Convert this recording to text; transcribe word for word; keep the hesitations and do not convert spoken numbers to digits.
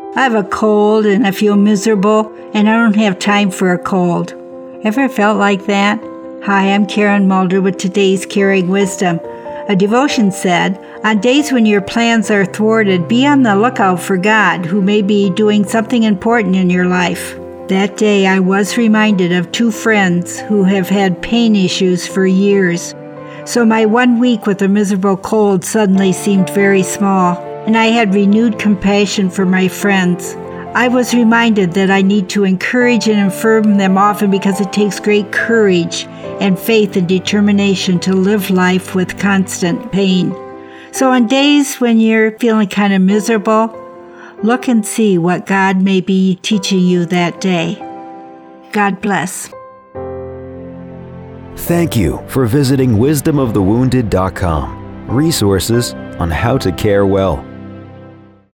I have a cold and I feel miserable and I don't have time for a cold. Ever felt like that? Hi, I'm Karen Mulder with today's Caring Wisdom. A devotion said, on days when your plans are thwarted, be on the lookout for God, who may be doing something important in your life. That day, I was reminded of two friends who have had pain issues for years. So my one week with a miserable cold suddenly seemed very small, and I had renewed compassion for my friends. I was reminded that I need to encourage and affirm them often because it takes great courage and faith and determination to live life with constant pain. So on days when you're feeling kind of miserable, look and see what God may be teaching you that day. God bless. Thank you for visiting wisdom of the wounded dot com. Resources on how to care well.